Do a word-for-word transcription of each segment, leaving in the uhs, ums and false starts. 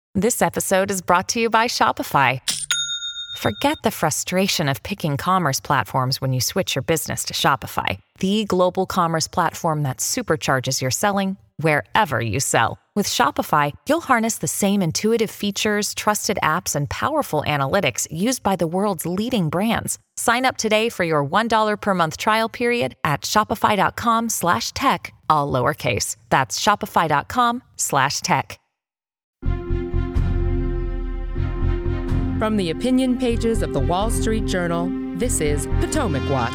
This episode is brought to you by Shopify. Forget the frustration of picking commerce platforms when you switch your business to Shopify, the global commerce platform that supercharges your selling wherever you sell. With Shopify, you'll harness the same intuitive features, trusted apps, and powerful analytics used by the world's leading brands. Sign up today for your one dollar per month trial period at shopify.com slash tech, all lowercase. That's shopify.com slash tech. From the opinion pages of the Wall Street Journal, this is Potomac Watch.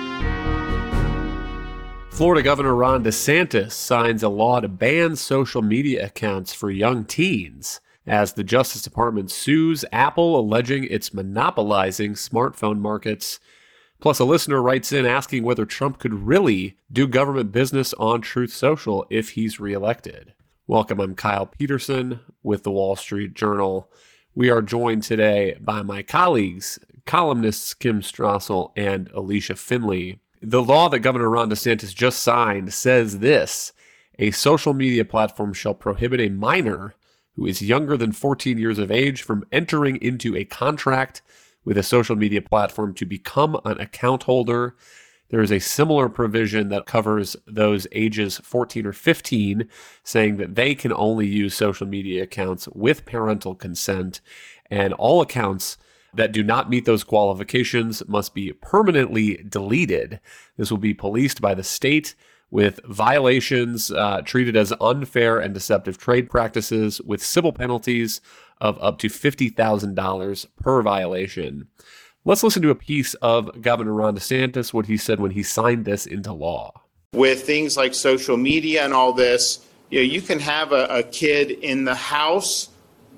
Florida Governor Ron DeSantis signs a law to ban social media accounts for young teens as the Justice Department sues Apple, alleging it's monopolizing smartphone markets. Plus, a listener writes in asking whether Trump could really do government business on Truth Social if he's reelected. Welcome, I'm Kyle Peterson with the Wall Street Journal. We are joined today by my colleagues, columnists Kim Strassel and Alicia Finley. The law that Governor Ron DeSantis just signed says this: a social media platform shall prohibit a minor who is younger than fourteen years of age from entering into a contract with a social media platform to become an account holder. There is a similar provision that covers those ages fourteen or fifteen, saying that they can only use social media accounts with parental consent, and all accounts that do not meet those qualifications must be permanently deleted. This will be policed by the state, with violations uh, treated as unfair and deceptive trade practices, with civil penalties of up to fifty thousand dollars per violation. Let's listen to a piece of Governor Ron DeSantis, what he said when he signed this into law. With things like social media and all this, you know, you can have a, a kid in the house,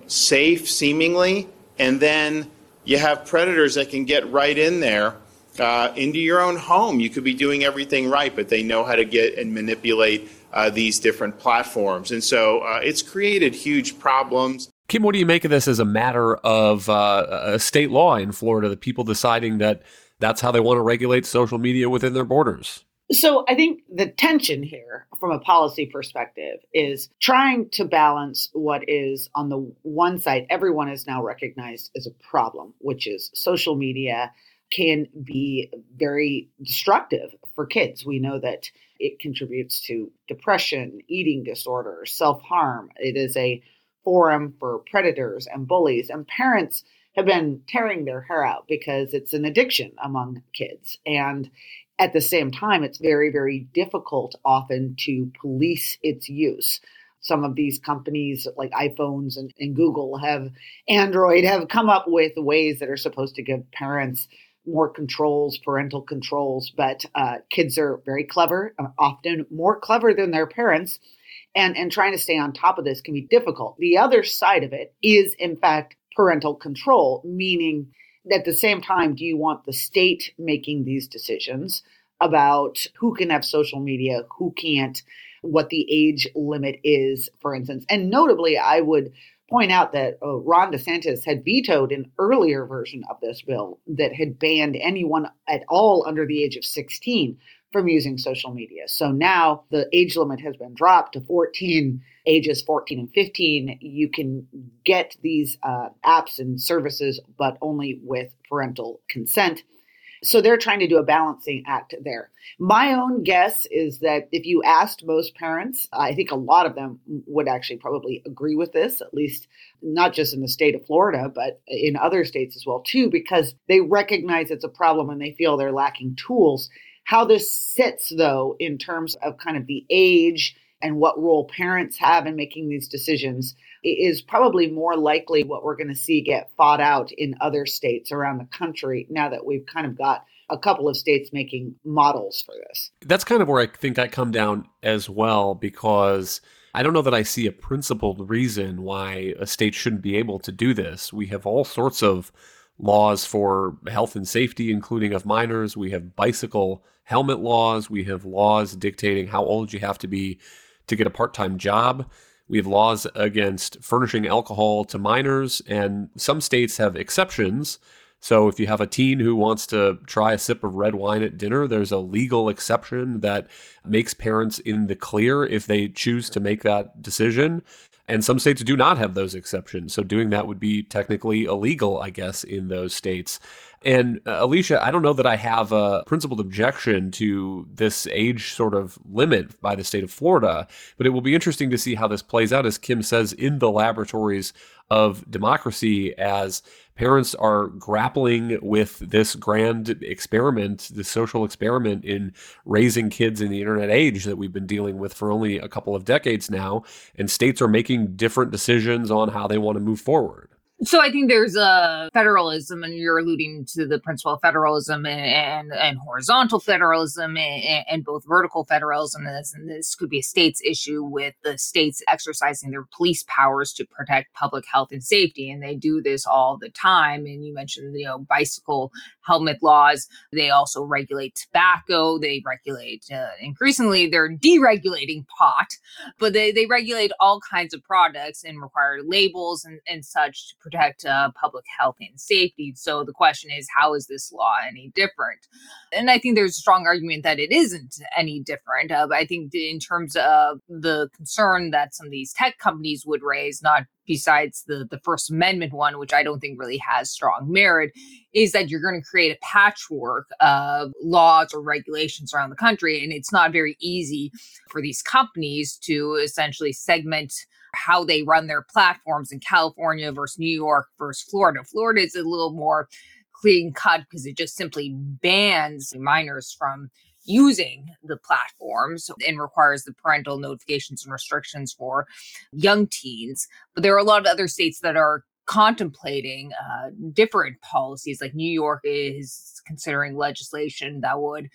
safe seemingly, and then you have predators that can get right in there uh, into your own home. You could be doing everything right, but they know how to get and manipulate uh, these different platforms. And so uh, it's created huge problems. Kim, what do you make of this as a matter of uh, a state law in Florida, the people deciding that that's how they want to regulate social media within their borders? So I think the tension here from a policy perspective is trying to balance what is on the one side, everyone is now recognized as a problem, which is social media can be very destructive for kids. We know that it contributes to depression, eating disorders, self-harm. It is a forum for predators and bullies, and parents have been tearing their hair out because it's an addiction among kids. And at the same time, it's very, very difficult often to police its use. Some of these companies like iPhones and, and Google have Android have come up with ways that are supposed to give parents more controls, parental controls, but uh, kids are very clever, often more clever than their parents. And, and trying to stay on top of this can be difficult. The other side of it is, in fact, parental control, meaning at the same time, do you want the state making these decisions about who can have social media, who can't, what the age limit is, for instance? And notably, I would point out that uh, Ron DeSantis had vetoed an earlier version of this bill that had banned anyone at all under the age of sixteen from using social media. So now the age limit has been dropped to fourteen, ages fourteen and fifteen. You can get these uh, apps and services, but only with parental consent. So they're trying to do a balancing act there. My own guess is that if you asked most parents, I think a lot of them would actually probably agree with this, at least not just in the state of Florida, but in other states as well, too, because they recognize it's a problem and they feel they're lacking tools. How this sits, though, in terms of kind of the age and what role parents have in making these decisions is probably more likely what we're going to see get fought out in other states around the country now that we've kind of got a couple of states making models for this. That's kind of where I think I come down as well, because I don't know that I see a principled reason why a state shouldn't be able to do this. We have all sorts of laws for health and safety, including of minors. We have bicycle helmet laws. We have laws dictating how old you have to be to get a part-time job. We have laws against furnishing alcohol to minors, and some states have exceptions. So if you have a teen who wants to try a sip of red wine at dinner, there's a legal exception that makes parents in the clear if they choose to make that decision. And some states do not have those exceptions. So doing that would be technically illegal, I guess, in those states. And uh, Alicia, I don't know that I have a principled objection to this age sort of limit by the state of Florida, but it will be interesting to see how this plays out, as Kim says, in the laboratories of democracy, as parents are grappling with this grand experiment, this social experiment in raising kids in the internet age that we've been dealing with for only a couple of decades now, and states are making different decisions on how they want to move forward. So I think there's a federalism, and you're alluding to the principle of federalism and, and, and horizontal federalism and, and both vertical federalism. And this, and this could be a state's issue with the states exercising their police powers to protect public health and safety. And they do this all the time. And you mentioned, you know, bicycle helmet laws. They also regulate tobacco. They regulate, uh, increasingly, they're deregulating pot, but they, they regulate all kinds of products and require labels and, and such to protect uh, public health and safety. So the question is, how is this law any different? And I think there's a strong argument that it isn't any different. Uh, but I think in terms of the concern that some of these tech companies would raise, not besides the, the First Amendment one, which I don't think really has strong merit, is that you're going to create a patchwork of laws or regulations around the country. And it's not very easy for these companies to essentially segment how they run their platforms in California versus New York versus Florida. Florida is a little more clean cut because it just simply bans minors from using the platforms and requires the parental notifications and restrictions for young teens. But there are a lot of other states that are contemplating uh, different policies. Like New York is considering legislation that would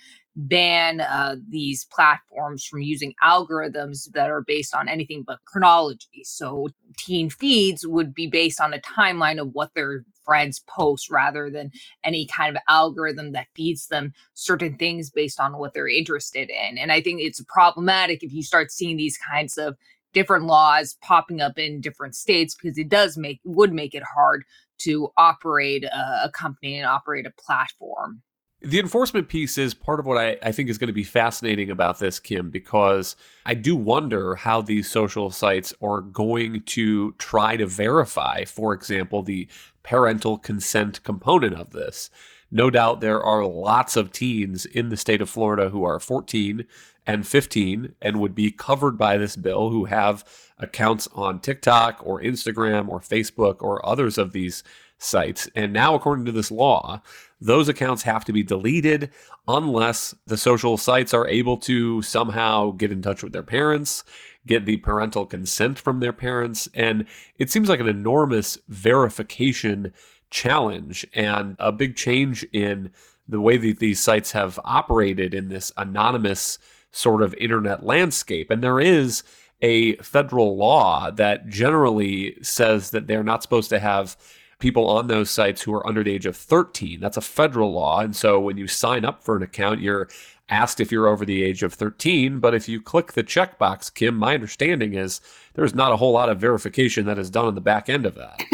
ban uh, these platforms from using algorithms that are based on anything but chronology. So teen feeds would be based on a timeline of what their friends post rather than any kind of algorithm that feeds them certain things based on what they're interested in. And I think it's problematic if you start seeing these kinds of different laws popping up in different states, because it does make would make it hard to operate a, a company and operate a platform. The enforcement piece is part of what I, I think is going to be fascinating about this, Kim, because I do wonder how these social sites are going to try to verify, for example, the parental consent component of this. No doubt there are lots of teens in the state of Florida who are fourteen and fifteen and would be covered by this bill, who have accounts on TikTok or Instagram or Facebook or others of these sites. And now, according to this law, those accounts have to be deleted unless the social sites are able to somehow get in touch with their parents, get the parental consent from their parents. And it seems like an enormous verification challenge and a big change in the way that these sites have operated in this anonymous sort of internet landscape. And there is a federal law that generally says that they're not supposed to have people on those sites who are under the age of thirteen. That's a federal law. And so when you sign up for an account, you're asked if you're over the age of thirteen. But if you click the checkbox, Kim, my understanding is there's not a whole lot of verification that is done on the back end of that.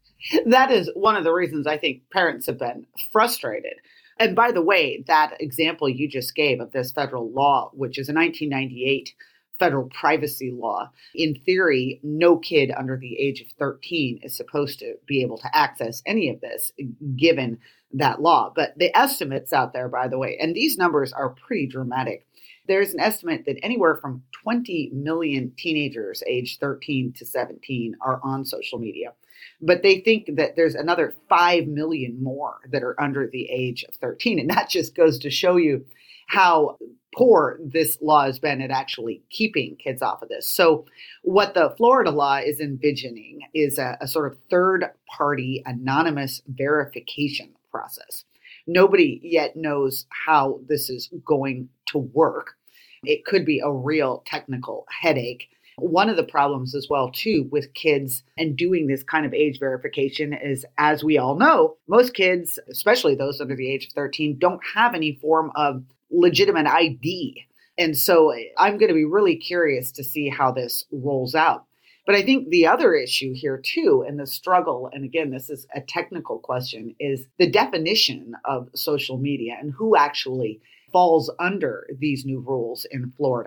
That is one of the reasons I think parents have been frustrated. And by the way, that example you just gave of this federal law, which is a nineteen ninety-eight federal privacy law, in theory, no kid under the age of thirteen is supposed to be able to access any of this, given that law. But the estimates out there, by the way, and these numbers are pretty dramatic. There's an estimate that anywhere from twenty million teenagers aged thirteen to seventeen are on social media. But they think that there's another five million more that are under the age of thirteen. And that just goes to show you how poor this law has been at actually keeping kids off of this. So what the Florida law is envisioning is a, a sort of third-party anonymous verification process. Nobody yet knows how this is going to work. It could be a real technical headache. One of the problems as well, too, with kids and doing this kind of age verification is, as we all know, most kids, especially those under the age of thirteen, don't have any form of legitimate I D. And so I'm going to be really curious to see how this rolls out. But I think the other issue here, too, and the struggle, and again, this is a technical question, is the definition of social media and who actually falls under these new rules in Florida.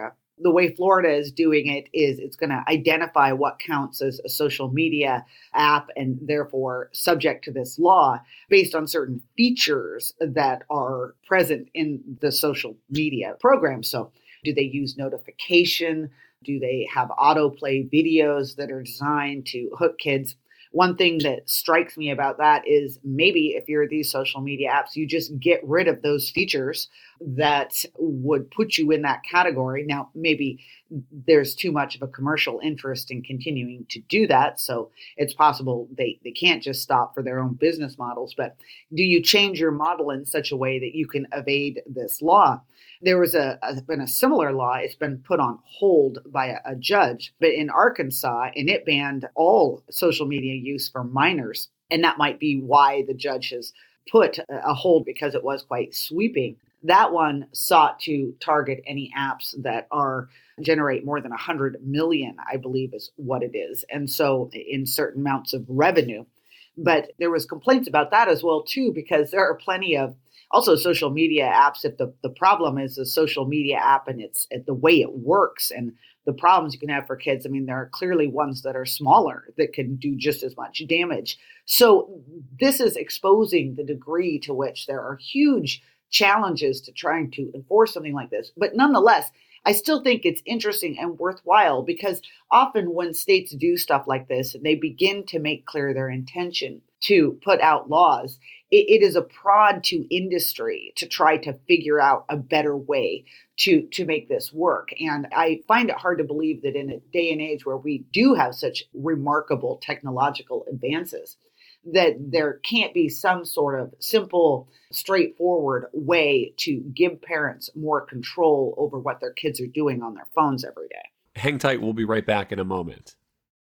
The way Florida is doing it is it's going to identify what counts as a social media app and therefore subject to this law based on certain features that are present in the social media program. So do they use notification? Do they have autoplay videos that are designed to hook kids? One thing that strikes me about that is maybe if you're these social media apps, you just get rid of those features that would put you in that category. Now, maybe there's too much of a commercial interest in continuing to do that. So it's possible they, they can't just stop for their own business models. But do you change your model in such a way that you can evade this law? There was a, a been a similar law. It's been put on hold by a, a judge, but in Arkansas, and it banned all social media use for minors. And that might be why the judge has put a, a hold, because it was quite sweeping. That one sought to target any apps that are generate more than one hundred million, I believe is what it is. And so in certain amounts of revenue. But there was complaints about that as well, too, because there are plenty of also social media apps. If the, the problem is a social media app and it's the way it works and the problems you can have for kids, I mean, there are clearly ones that are smaller that can do just as much damage. So this is exposing the degree to which there are huge challenges to trying to enforce something like this. But nonetheless, I still think it's interesting and worthwhile, because often when states do stuff like this and they begin to make clear their intention to put out laws, it, it is a prod to industry to try to figure out a better way to, to make this work. And I find it hard to believe that in a day and age where we do have such remarkable technological advances, that there can't be some sort of simple, straightforward way to give parents more control over what their kids are doing on their phones every day. Hang tight. We'll be right back in a moment.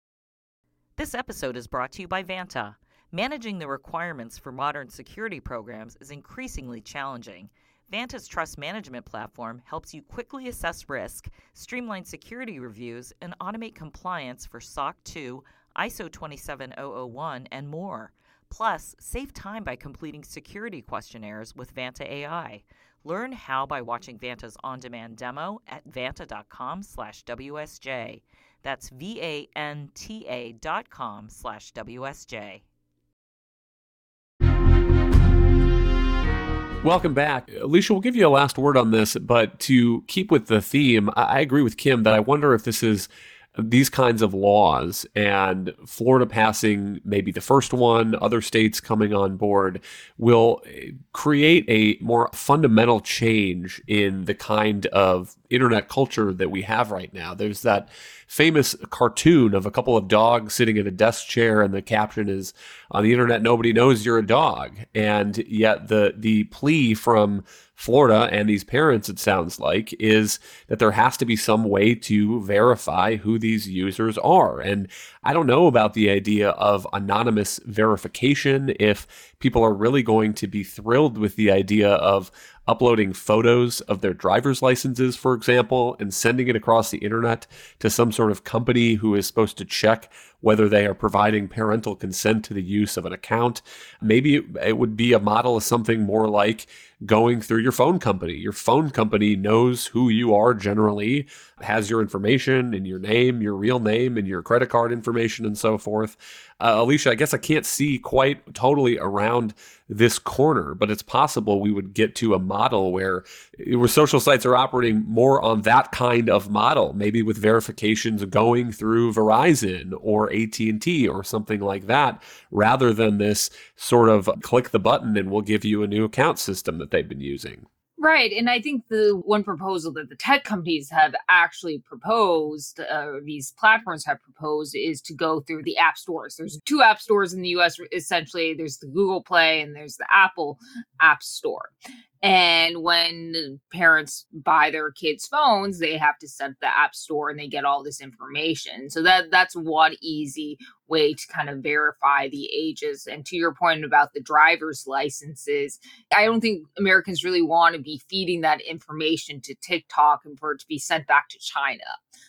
This episode is brought to you by Vanta. Managing the requirements for modern security programs is increasingly challenging. Vanta's trust management platform helps you quickly assess risk, streamline security reviews, and automate compliance for S O C two, I S O twenty-seven thousand one, and more. Plus, save time by completing security questionnaires with Vanta A I. Learn how by watching Vanta's on-demand demo at vanta.com slash WSJ. That's V-A-N-T-A dot com slash W-S-J. Welcome back. Alicia, we'll give you a last word on this, but to keep with the theme, I agree with Kim that I wonder if this is these kinds of laws and Florida passing maybe the first one, other states coming on board, will create a more fundamental change in the kind of internet culture that we have right now. There's that famous cartoon of a couple of dogs sitting in a desk chair, and the caption is, on the internet, nobody knows you're a dog. And yet the the plea from Florida and these parents, it sounds like, is that there has to be some way to verify who these users are. And I don't know about the idea of anonymous verification, if people are really going to be thrilled with the idea of uploading photos of their driver's licenses, for example, and sending it across the internet to some sort of company who is supposed to check whether they are providing parental consent to the use of an account. Maybe it would be a model of something more like going through your phone company. Your phone company knows who you are generally, has your information and your name, your real name, and your credit card information and so forth. Uh, Alicia, I guess I can't see quite totally around this corner, but it's possible we would get to a model where, where social sites are operating more on that kind of model, maybe with verifications going through Verizon or A T and T or something like that, rather than this sort of click the button and we'll give you a new account system that they've been using. Right. And I think the one proposal that the tech companies have actually proposed, uh, these platforms have proposed, is to go through the app stores. There's two app stores in the U S, essentially. There's the Google Play and there's the Apple App Store. And when parents buy their kids' phones, they have to set the app store and they get all this information. So that that's one easy way to kind of verify the ages. And to your point about the driver's licenses, I don't think Americans really want to be feeding that information to TikTok and for it to be sent back to China.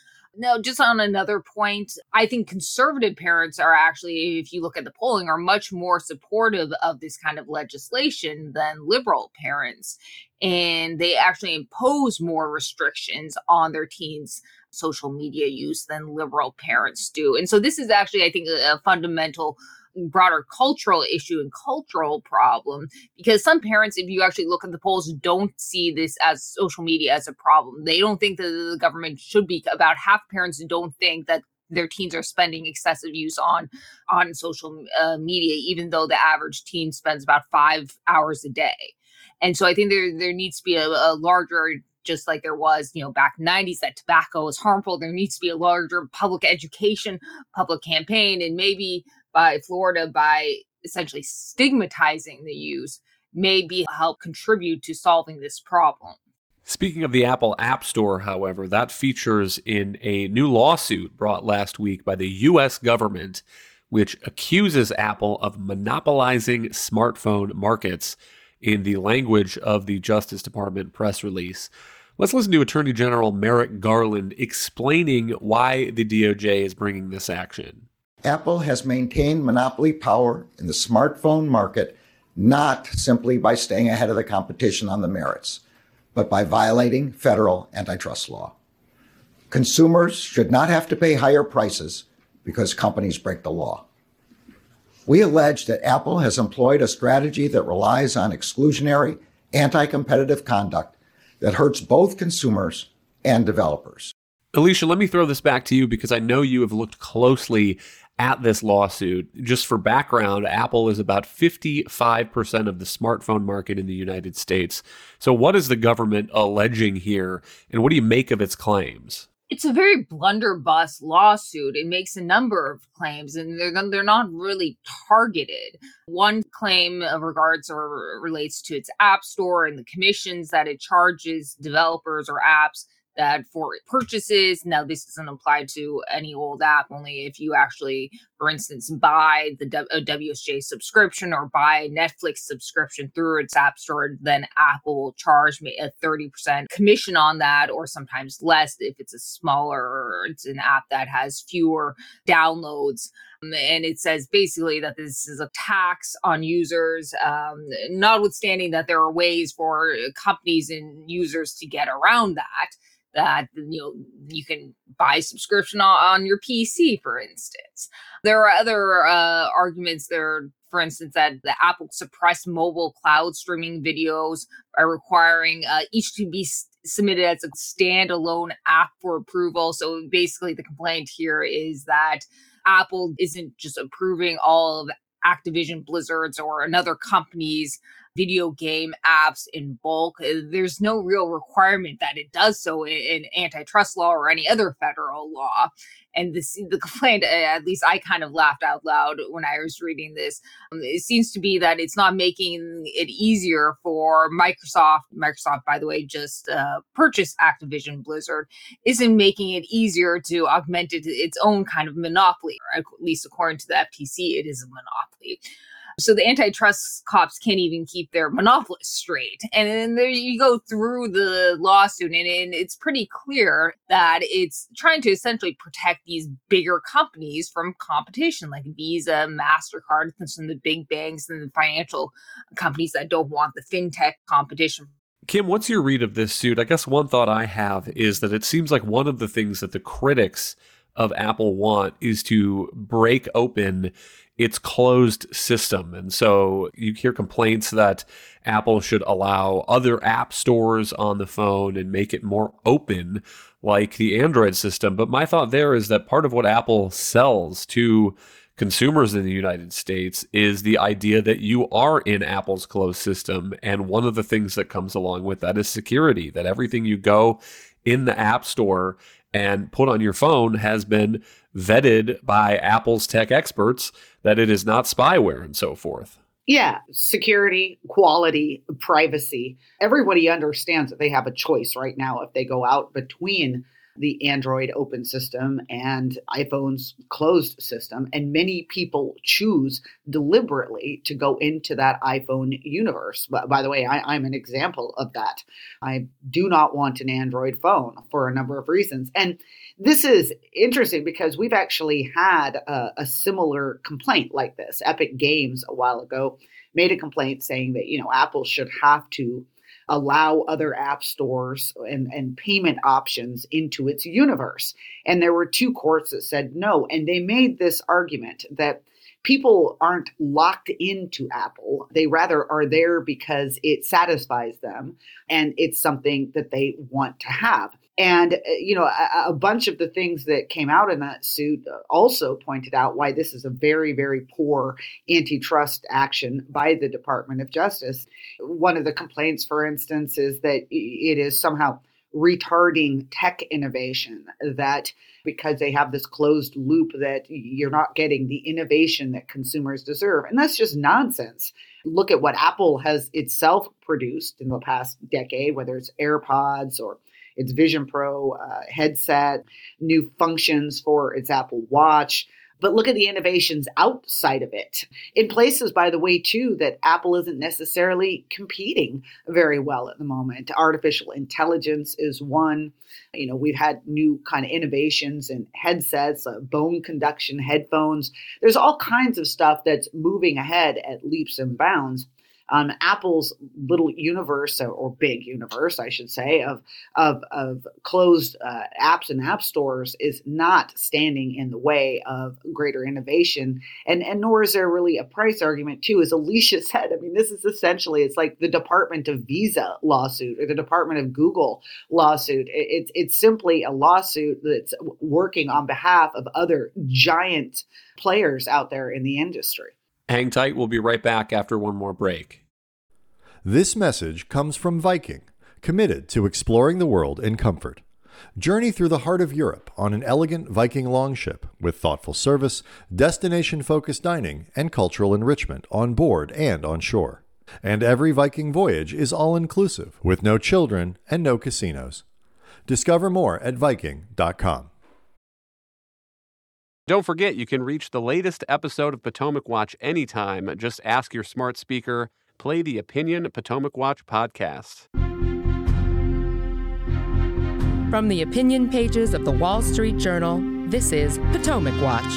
No, just on another point, I think conservative parents are actually, if you look at the polling, are much more supportive of this kind of legislation than liberal parents. and they actually impose more restrictions on their teens' social media use than liberal parents do. And so this is actually, I think, a, a fundamental broader cultural issue and cultural problem, because some parents, if you actually look at the polls, don't see this as social media as a problem. They don't think that the government should be, about half parents don't think that their teens are spending excessive use on on social uh, media, even though the average teen spends about five hours a day. And so I think there there needs to be a, a larger, just like there was, you know, back in the nineties, that tobacco is harmful. There needs to be a larger public education, public campaign, and maybe by Florida, by essentially stigmatizing the use, maybe help contribute to solving this problem. Speaking of the Apple App Store, however, that features in a new lawsuit brought last week by the U S government, which accuses Apple of monopolizing smartphone markets, in the language of the Justice Department press release. Let's listen to Attorney General Merrick Garland explaining why the D O J is bringing this action. Apple has maintained monopoly power in the smartphone market not simply by staying ahead of the competition on the merits, but by violating federal antitrust law. Consumers should not have to pay higher prices because companies break the law. We allege that Apple has employed a strategy that relies on exclusionary, anti-competitive conduct that hurts both consumers and developers. Alicia, let me throw this back to you because I know you have looked closely at this lawsuit. Just for background, Apple is about fifty-five percent of the smartphone market in the United States. So what is the government alleging here, and what do you make of its claims? It's a very blunderbuss lawsuit. It makes a number of claims, and they're they're not really targeted. One claim regards or relates to its app store and the commissions that it charges developers or apps that for purchases. Now, this doesn't apply to any old app, only if you actually, for instance, buy the W S J subscription or buy a Netflix subscription through its app store, then Apple will charge me a thirty percent commission on that, or sometimes less if it's a smaller, or it's an app that has fewer downloads. And it says basically that this is a tax on users, um, notwithstanding that there are ways for companies and users to get around that. That, you know, you can buy subscription on, on your P C, for instance. There are other uh, arguments there, for instance, that the Apple suppressed mobile cloud streaming videos by requiring uh, each to be s- submitted as a standalone app for approval. So basically the complaint here is that Apple isn't just approving all of Activision Blizzard's or another company's video game apps in bulk. There's no real requirement that it does so in, in antitrust law or any other federal law. And this, the complaint, at least I kind of laughed out loud when I was reading this. Um, it seems to be that it's not making it easier for Microsoft. Microsoft, by the way, just uh, purchased Activision Blizzard, isn't making it easier to augment it, its own kind of monopoly. Or at least according to the F T C, it is a monopoly. So the antitrust cops can't even keep their monopolists straight. And then there you go through the lawsuit, and, and it's pretty clear that it's trying to essentially protect these bigger companies from competition, like Visa, MasterCard, and some of the big banks and the financial companies that don't want the fintech competition. Kim, what's your read of this suit? I guess one thought I have is that it seems like one of the things that the critics of Apple want is to break open its closed system. And so you hear complaints that Apple should allow other app stores on the phone and make it more open like the Android system. But my thought there is that part of what Apple sells to consumers in the United States is the idea that you are in Apple's closed system. And one of the things that comes along with that is security, that everything you go in the App Store and put on your phone has been vetted by Apple's tech experts, that it is not spyware and so forth. Yeah, security, quality, privacy. Everybody understands that they have a choice right now if they go out between the Android open system and iPhone's closed system. And many people choose deliberately to go into that iPhone universe. But by the way, I, I'm an example of that. I do not want an Android phone for a number of reasons. And this is interesting because we've actually had a, a similar complaint like this. Epic Games a while ago made a complaint saying that, you know, Apple should have to allow other app stores and, and payment options into its universe. And there were two courts that said no. And they made this argument that people aren't locked into Apple. They rather are there because it satisfies them and it's something that they want to have. And, you know, a, a bunch of the things that came out in that suit also pointed out why this is a very, very poor antitrust action by the Department of Justice. One of the complaints, for instance, is that it is somehow retarding tech innovation, that because they have this closed loop that you're not getting the innovation that consumers deserve. And that's just nonsense. Look at what Apple has itself produced in the past decade, whether it's AirPods or its Vision Pro uh, headset, new functions for its Apple Watch. But look at the innovations outside of it. In places, by the way, too, that Apple isn't necessarily competing very well at the moment. Artificial intelligence is one. You know, we've had new kind of innovations in headsets, uh, bone conduction headphones. There's all kinds of stuff that's moving ahead at leaps and bounds. Um, Apple's little universe, or, or big universe, I should say, of of, of closed uh, apps and app stores is not standing in the way of greater innovation, and and nor is there really a price argument too. As Alicia said, I mean, this is essentially, it's like the Department of Visa lawsuit or the Department of Google lawsuit. It, it's it's simply a lawsuit that's working on behalf of other giant players out there in the industry. Hang tight. We'll be right back after one more break. This message comes from Viking, committed to exploring the world in comfort. Journey through the heart of Europe on an elegant Viking longship with thoughtful service, destination-focused dining, and cultural enrichment on board and on shore. And every Viking voyage is all-inclusive with no children and no casinos. Discover more at Viking dot com. Don't forget, you can reach the latest episode of Potomac Watch anytime. Just ask your smart speaker, play the Opinion Potomac Watch podcast. From the opinion pages of the Wall Street Journal, this is Potomac Watch.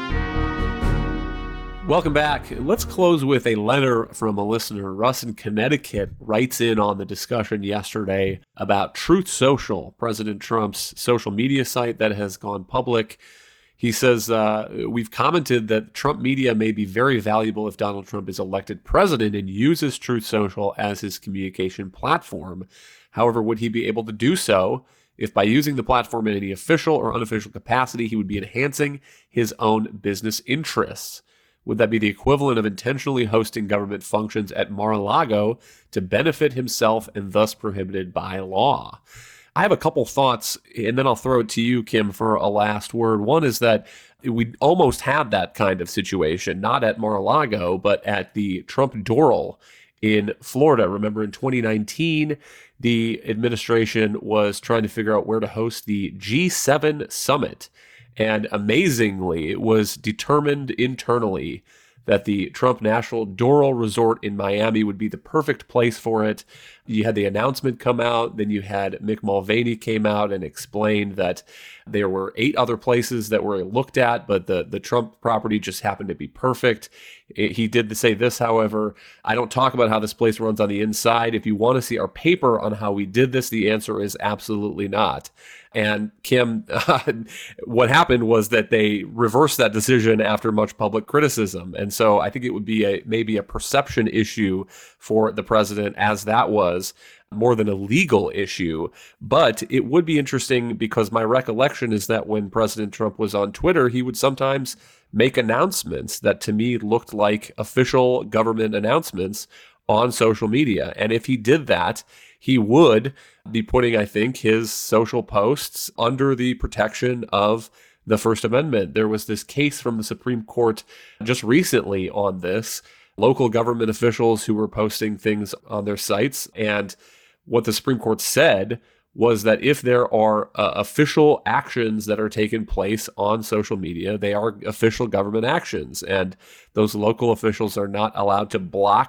Welcome back. Let's close with a letter from a listener. Russ in Connecticut writes in on the discussion yesterday about Truth Social, President Trump's social media site that has gone public. He says, uh, we've commented that Trump media may be very valuable if Donald Trump is elected president and uses Truth Social as his communication platform. However, would he be able to do so if by using the platform in any official or unofficial capacity, he would be enhancing his own business interests? Would that be the equivalent of intentionally hosting government functions at Mar-a-Lago to benefit himself and thus prohibited by law? I have a couple thoughts, and then I'll throw it to you, Kim, for a last word. One is that we almost had that kind of situation, not at Mar-a-Lago, but at the Trump Doral in Florida. Remember, in twenty nineteen, the administration was trying to figure out where to host the G seven summit, and amazingly, it was determined internally that the Trump National Doral Resort in Miami would be the perfect place for it. You had the announcement come out, then you had Mick Mulvaney came out and explained that there were eight other places that were looked at, but the, the Trump property just happened to be perfect. It, he did say this, however, I don't talk about how this place runs on the inside. If you want to see our paper on how we did this, the answer is absolutely not. And Kim, uh, what happened was that they reversed that decision after much public criticism. And so I think it would be a maybe a perception issue for the president, as that was, more than a legal issue. But it would be interesting because my recollection is that when President Trump was on Twitter, he would sometimes make announcements that to me looked like official government announcements on social media. And if he did that, he would be putting, I think, his social posts under the protection of the First Amendment. There was this case from the Supreme Court just recently on this, local government officials who were posting things on their sites. And what the Supreme Court said was that if there are uh, official actions that are taking place on social media, they are official government actions. And those local officials are not allowed to block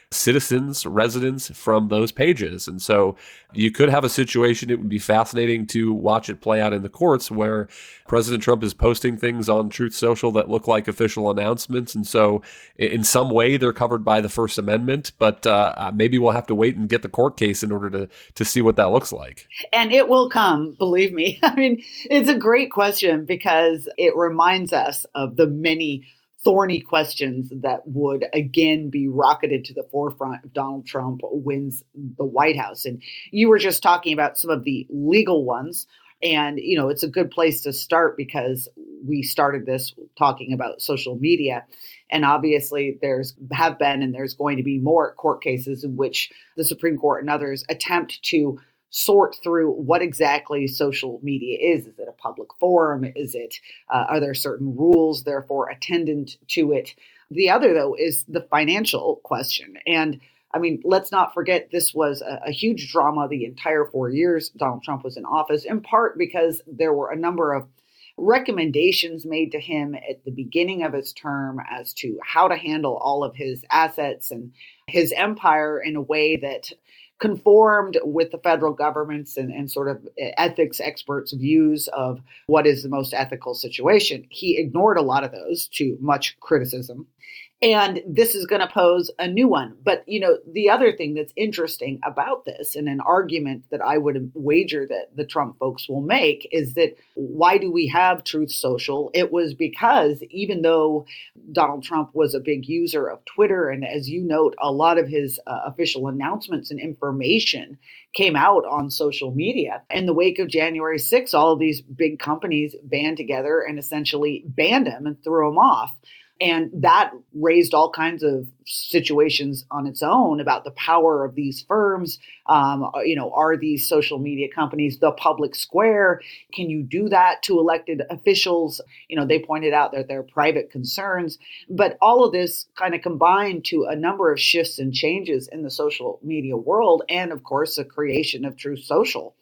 citizens, residents from those pages. And so you could have a situation, it would be fascinating to watch it play out in the courts, where President Trump is posting things on Truth Social that look like official announcements. And so in some way, they're covered by the First Amendment, but uh, maybe we'll have to wait and get the court case in order to, to see what that looks like. And it will come, believe me. I mean, it's a great question because it reminds us of the many thorny questions that would again be rocketed to the forefront if Donald Trump wins the White House. And you were just talking about some of the legal ones. And, you know, it's a good place to start because we started this talking about social media. And obviously there's have been and there's going to be more court cases in which the Supreme Court and others attempt to sort through what exactly social media is. Is it a public forum? Is it, uh, are there certain rules, therefore, attendant to it? The other, though, is the financial question. And I mean, let's not forget this was a, a huge drama the entire four years Donald Trump was in office, in part because there were a number of recommendations made to him at the beginning of his term as to how to handle all of his assets and his empire in a way that conformed with the federal government's and, and sort of ethics experts' views of what is the most ethical situation. He ignored a lot of those, to much criticism. And this is going to pose a new one. But, you know, the other thing that's interesting about this, and an argument that I would wager that the Trump folks will make, is that why do we have Truth Social? It was because even though Donald Trump was a big user of Twitter, and as you note, a lot of his uh, official announcements and information came out on social media. In the wake of January sixth, all of these big companies band together and essentially banned him and threw him off. And that raised all kinds of situations on its own about the power of these firms. Um, you know, are these social media companies the public square? Can you do that to elected officials? You know, they pointed out that they're private concerns. But all of this kind of combined to a number of shifts and changes in the social media world. And of course, the creation of Truth Social.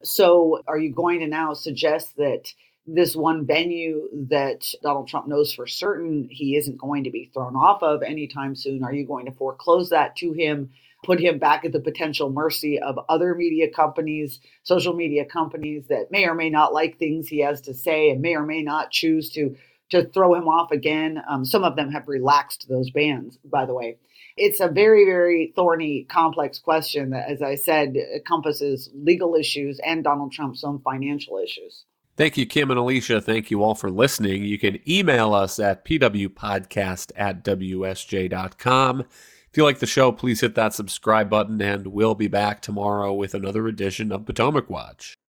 So are you going to now suggest that this one venue that Donald Trump knows for certain he isn't going to be thrown off of anytime soon, are you going to foreclose that to him, put him back at the potential mercy of other media companies, social media companies that may or may not like things he has to say and may or may not choose to, to throw him off again? Um, some of them have relaxed those bans, by the way. It's a very, very thorny, complex question that, as I said, encompasses legal issues and Donald Trump's own financial issues. Thank you, Kim and Alicia. Thank you all for listening. You can email us at p w podcast at w s j dot com. If you like the show, please hit that subscribe button, and we'll be back tomorrow with another edition of Potomac Watch.